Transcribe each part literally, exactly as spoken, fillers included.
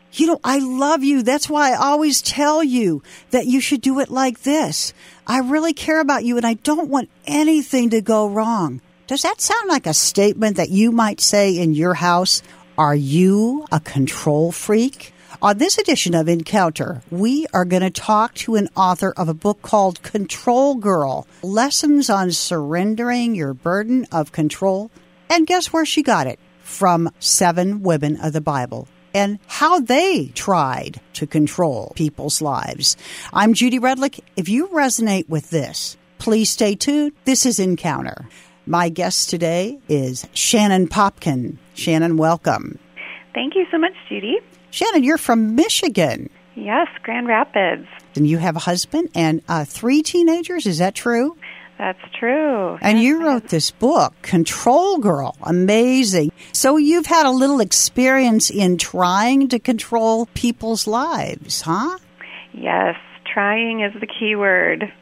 You know, I love you. That's why I always tell you that you should do it like this. I really care about you, and I don't want anything to go wrong. Does that sound like a statement that you might say in your house? Are you a control freak? On this edition of Encounter, we are going to talk to an author of a book called Control Girl, Lessons on Surrendering Your Burden of Control. And guess where she got it? From seven women of the Bible and how they tried to control people's lives. I'm Judy Redlick. If you resonate with this, please stay tuned. This is Encounter. My guest today is Shannon Popkin. Shannon, welcome. Thank you so much, Judy. Shannon, you're from Michigan. Yes, Grand Rapids. And you have a husband and uh, three teenagers, is that true? That's true. And yes, you wrote this book, Control Girl. Amazing. So you've had a little experience in trying to control people's lives, huh? Yes, trying is the key word.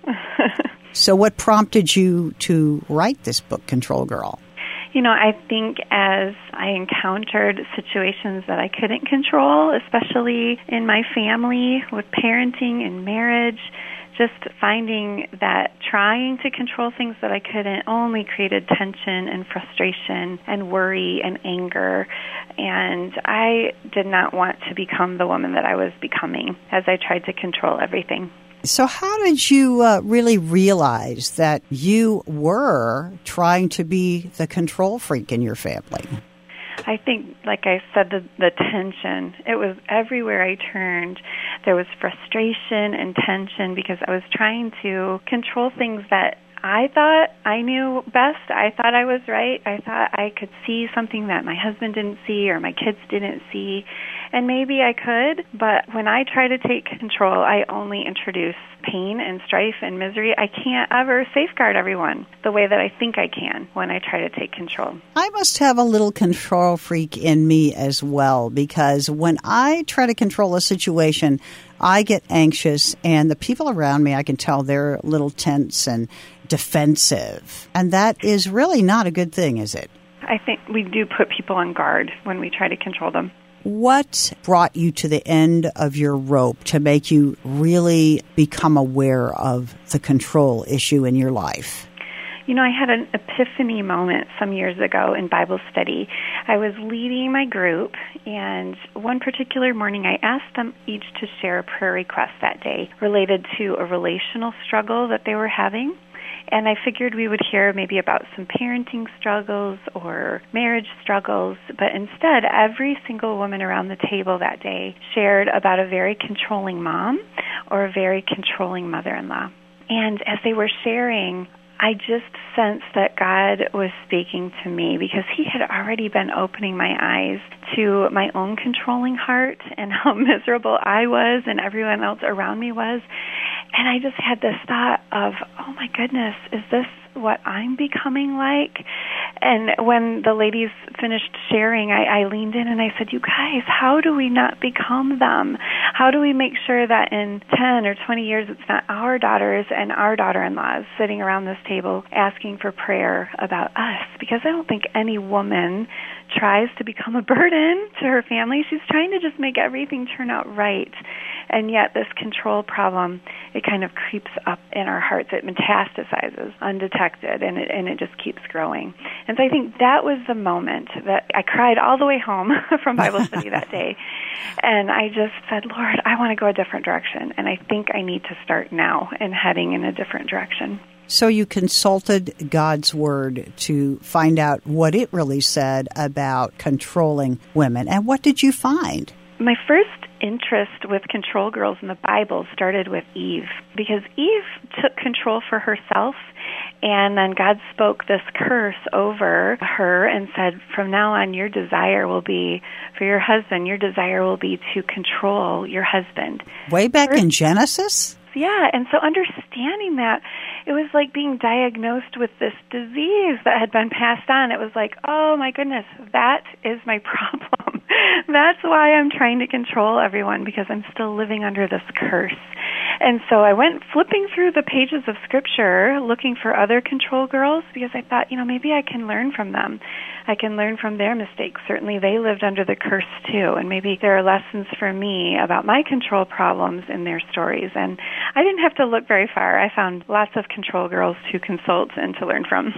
So what prompted you to write this book, Control Girl? You know, I think as I encountered situations that I couldn't control, especially in my family, with parenting and marriage, just finding that trying to control things that I couldn't only created tension and frustration and worry and anger. And I did not want to become the woman that I was becoming as I tried to control everything. So how did you uh, really realize that you were trying to be the control freak in your family? I think, like I said, the, the tension, it was everywhere I turned. There was frustration and tension because I was trying to control things that I thought I knew best. I thought I was right. I thought I could see something that my husband didn't see or my kids didn't see. And maybe I could, but when I try to take control, I only introduce pain and strife and misery. I can't ever safeguard everyone the way that I think I can when I try to take control. I must have a little control freak in me as well, because when I try to control a situation, I get anxious, and the people around me, I can tell they're a little tense and defensive. And that is really not a good thing, is it? I think we do put people on guard when we try to control them. What brought you to the end of your rope to make you really become aware of the control issue in your life? You know, I had an epiphany moment some years ago in Bible study. I was leading my group, and one particular morning I asked them each to share a prayer request that day related to a relational struggle that they were having. And I figured we would hear maybe about some parenting struggles or marriage struggles, but instead every single woman around the table that day shared about a very controlling mom or a very controlling mother-in-law. And as they were sharing, I just sensed that God was speaking to me because He had already been opening my eyes to my own controlling heart and how miserable I was and everyone else around me was. And I just had this thought of, oh my goodness, is this what I'm becoming like? And when the ladies finished sharing, I, I leaned in and I said, you guys, how do we not become them? How do we make sure that in ten or twenty years it's not our daughters and our daughter-in-laws sitting around this table asking for prayer about us? Because I don't think any woman tries to become a burden to her family. She's trying to just make everything turn out right. And yet this control problem, it kind of creeps up in our hearts. It metastasizes undetected, and it, and it just keeps growing. And so I think that was the moment that I cried all the way home from Bible study that day. And I just said, Lord, I want to go a different direction. And I think I need to start now in heading in a different direction. So you consulted God's Word to find out what it really said about controlling women. And what did you find? My first interest with control girls in the Bible started with Eve, because Eve took control for herself, and then God spoke this curse over her and said, from now on, your desire will be for your husband. Your desire will be to control your husband. Way back First, in Genesis? Yeah, and so understanding that, it was like being diagnosed with this disease that had been passed on. It was like, oh my goodness, that is my problem. That's why I'm trying to control everyone, because I'm still living under this curse. And so I went flipping through the pages of Scripture looking for other control girls, because I thought, you know, maybe I can learn from them. I can learn from their mistakes. Certainly they lived under the curse too, and maybe there are lessons for me about my control problems in their stories. And I didn't have to look very far. I found lots of control girls to consult and to learn from.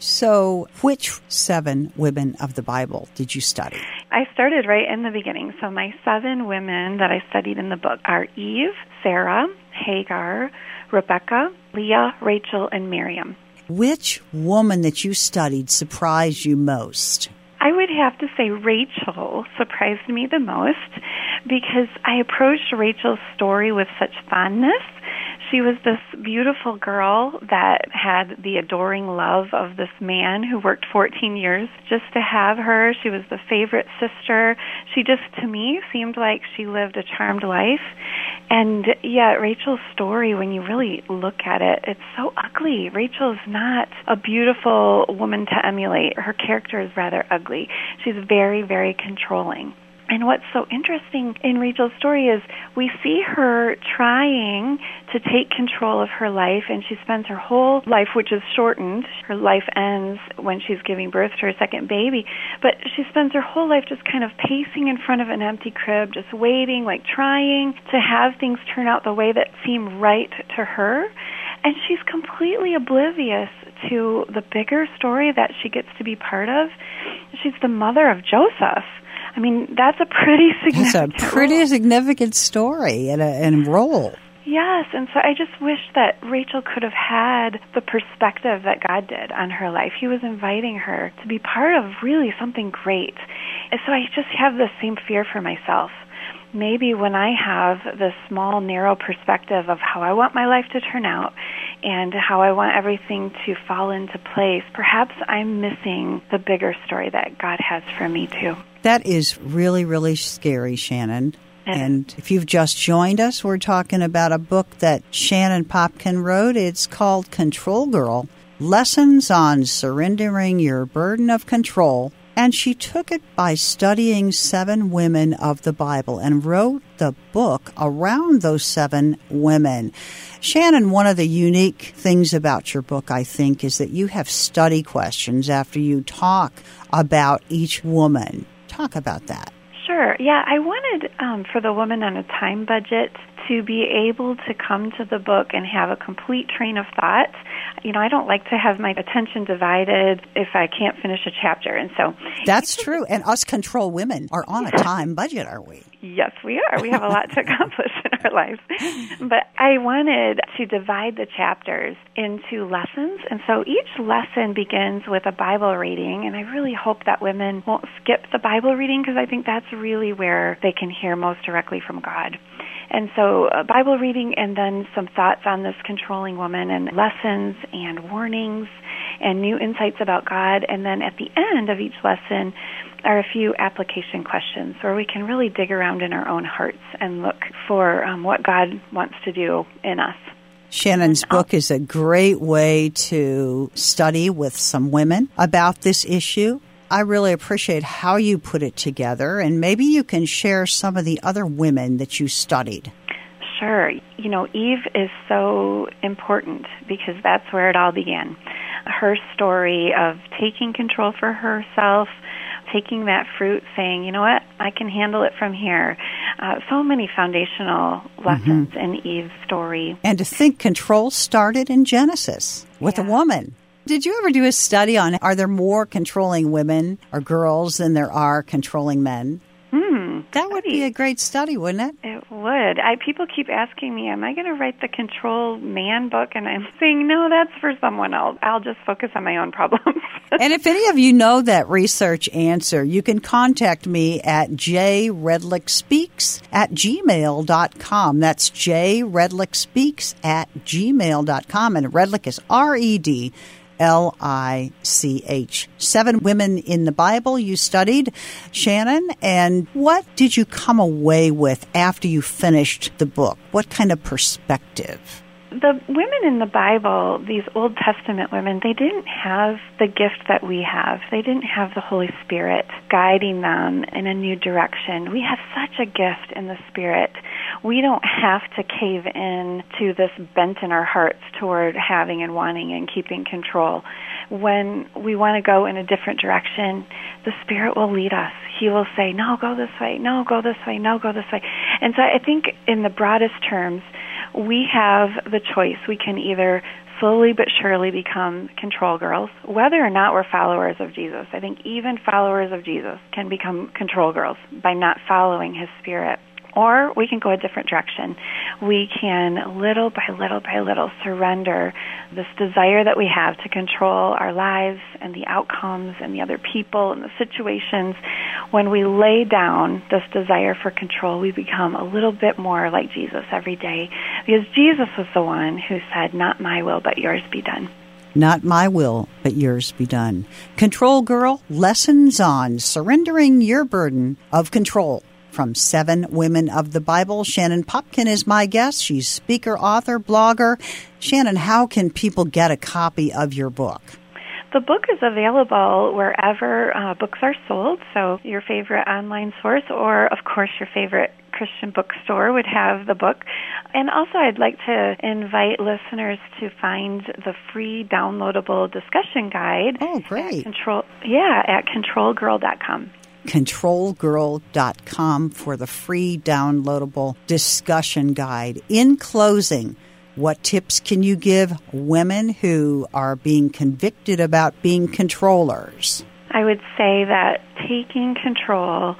So which seven women of the Bible did you study? I started right in the beginning. So my seven women that I studied in the book are Eve, Sarah, Hagar, Rebecca, Leah, Rachel, and Miriam. Which woman that you studied surprised you most? I would have to say Rachel surprised me the most, because I approached Rachel's story with such fondness. She was this beautiful girl that had the adoring love of this man who worked fourteen years just to have her. She was the favorite sister. She just, to me, seemed like she lived a charmed life. And yet, Rachel's story, when you really look at it, it's so ugly. Rachel's not a beautiful woman to emulate. Her character is rather ugly. She's very, very controlling. And what's so interesting in Rachel's story is we see her trying to take control of her life, and she spends her whole life, which is shortened. Her life ends when she's giving birth to her second baby. But she spends her whole life just kind of pacing in front of an empty crib, just waiting, like trying to have things turn out the way that seem right to her. And she's completely oblivious to the bigger story that she gets to be part of. She's the mother of Joseph. I mean, that's a pretty significant That's a pretty role. significant story and, a, and role. Yes, and so I just wish that Rachel could have had the perspective that God did on her life. He was inviting her to be part of really something great. And so I just have the same fear for myself. Maybe when I have this small, narrow perspective of how I want my life to turn out and how I want everything to fall into place, perhaps I'm missing the bigger story that God has for me too. That is really, really scary, Shannon. And if you've just joined us, we're talking about a book that Shannon Popkin wrote. It's called Control Girl, Lessons on Surrendering Your Burden of Control. And she took it by studying seven women of the Bible and wrote the book around those seven women. Shannon, one of the unique things about your book, I think, is that you have study questions after you talk about each woman. Talk about that. Sure. Yeah, I wanted um, for the Woman on a Time Budget to be able to come to the book and have a complete train of thought. You know, I don't like to have my attention divided if I can't finish a chapter. And so that's true. And us control women are on a time budget, aren't we? Yes, we are. We have a lot to accomplish in our lives. But I wanted to divide the chapters into lessons. And so each lesson begins with a Bible reading. And I really hope that women won't skip the Bible reading, because I think that's really where they can hear most directly from God. And so a Bible reading and then some thoughts on this controlling woman and lessons and warnings and new insights about God. And then at the end of each lesson are a few application questions where we can really dig around in our own hearts and look for um, what God wants to do in us. Shannon's book is a great way to study with some women about this issue. I really appreciate how you put it together, and maybe you can share some of the other women that you studied. Sure. You know, Eve is so important because that's where it all began. Her story of taking control for herself, taking that fruit, saying, you know what, I can handle it from here. Uh, so many foundational lessons mm-hmm. in Eve's story. And to think control started in Genesis with yeah. a woman. Did you ever do a study on, are there more controlling women or girls than there are controlling men? Hmm. That would be a great study, wouldn't it? It would. I people keep asking me, am I going to write the Control Man book? And I'm saying, no, that's for someone else. I'll just focus on my own problems. And if any of you know that research answer, you can contact me at jredlickspeaks at gmail dot com. That's jredlickspeaks at gmail dot com. And Redlick is R E D L I C H. Seven women in the Bible you studied, Shannon, and what did you come away with after you finished the book? What kind of perspective? The women in the Bible, these Old Testament women, they didn't have the gift that we have. They didn't have the Holy Spirit guiding them in a new direction. We have such a gift in the Spirit. We don't have to cave in to this bent in our hearts toward having and wanting and keeping control. When we want to go in a different direction, the Spirit will lead us. He will say, no, go this way, no, go this way, no, go this way. And so I think in the broadest terms, we have the choice. We can either slowly but surely become control girls, whether or not we're followers of Jesus. I think even followers of Jesus can become control girls by not following His Spirit. Or we can go a different direction. We can, little by little by little, surrender this desire that we have to control our lives and the outcomes and the other people and the situations. When we lay down this desire for control, we become a little bit more like Jesus every day. Because Jesus was the one who said, not my will, but yours be done. Not my will, but yours be done. Control Girl, lessons on surrendering your burden of control. From Seven Women of the Bible, Shannon Popkin is my guest. She's speaker, author, blogger. Shannon, how can people get a copy of your book? The book is available wherever uh, books are sold, so your favorite online source or, of course, your favorite Christian bookstore would have the book. And also I'd like to invite listeners to find the free downloadable discussion guide. Oh, great. At control, yeah, at control girl dot com. control girl dot com for the free downloadable discussion guide. In closing, what tips can you give women who are being convicted about being controllers? I would say that taking control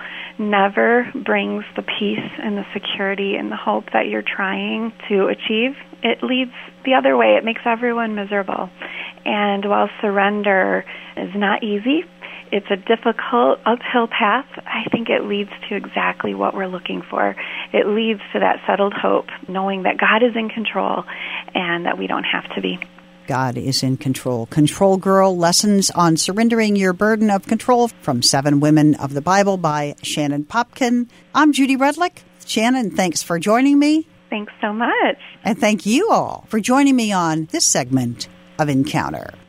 never brings the peace and the security and the hope that you're trying to achieve. It leads the other way. It makes everyone miserable. And while surrender is not easy, it's a difficult uphill path, I think it leads to exactly what we're looking for. It leads to that settled hope, knowing that God is in control and that we don't have to be. God is in control. Control Girl, Lessons on Surrendering Your Burden of Control from Seven Women of the Bible by Shannon Popkin. I'm Judy Rudlick. Shannon, thanks for joining me. Thanks so much. And thank you all for joining me on this segment of Encounter.